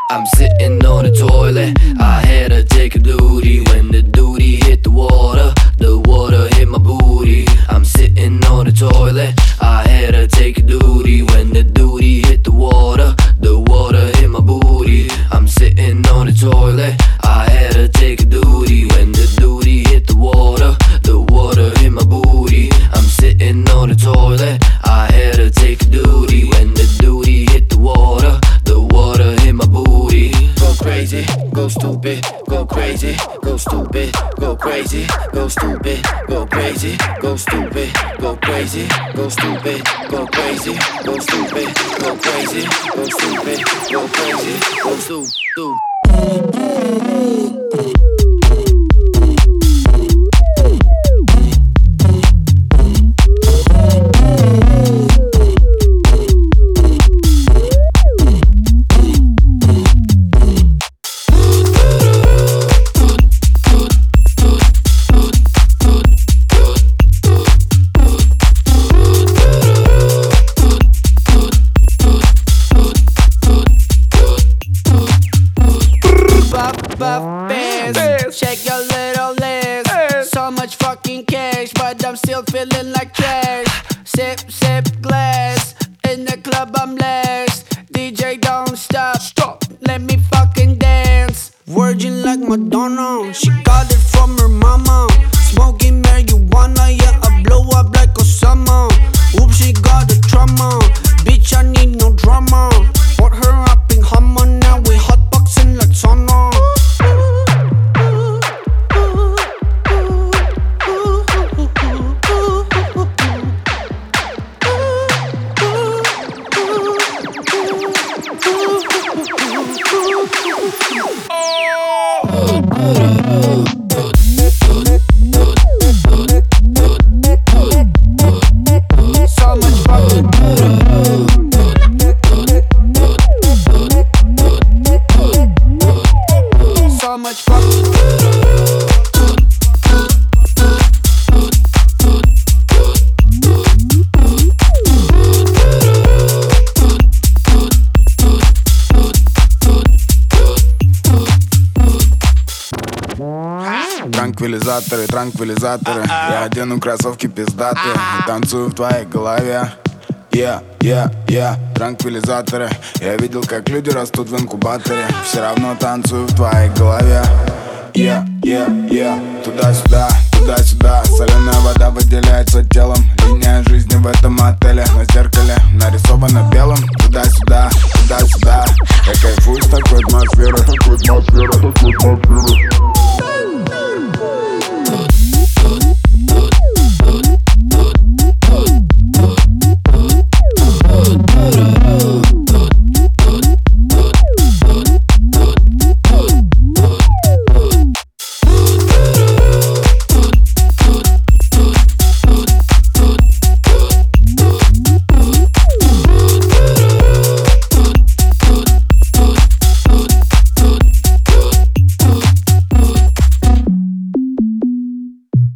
I'm sitting on the toilet, I had to take a duty. When the duty hit the water hit my booty. I'm sitting on the toilet, I had to take a duty. When the duty hit the water hit my booty. I'm sitting on the toilet, I had to take a duty. When the duty hit the water hit my booty. I'm sitting on the toilet, I had to take a duty. When the duty hit the water hit my booty. Go crazy, go stupid, go crazy, go stupid, go crazy, go stupid, go crazy, go stupid, go crazy, go stupid, go crazy, go stupid, go crazy, go stupid, go crazy, go stupid. Shake your little legs. So much fucking cash, but I'm still feeling like trash. Sip, sip, glass. In the club I'm last. DJ don't stop. Let me fucking dance. Virgin like Madonna. She got it from her mama. Smoking marijuana, yeah, I blow up like Osama. Oops, she got a trauma. Bitch, I need no drama. Put her up in Hummer, now we hotboxing like sauna. Транквилизаторы, я одену кроссовки пиздатые и танцую в твоей голове. Транквилизаторы, я видел, как люди растут в инкубаторе. Все равно танцую в твоей голове. Туда-сюда, туда-сюда. Соленая вода выделяется телом. Линия жизни в этом отеле. На зеркале нарисовано белым. Туда-сюда, туда-сюда. Я кайфую с такой атмосферой.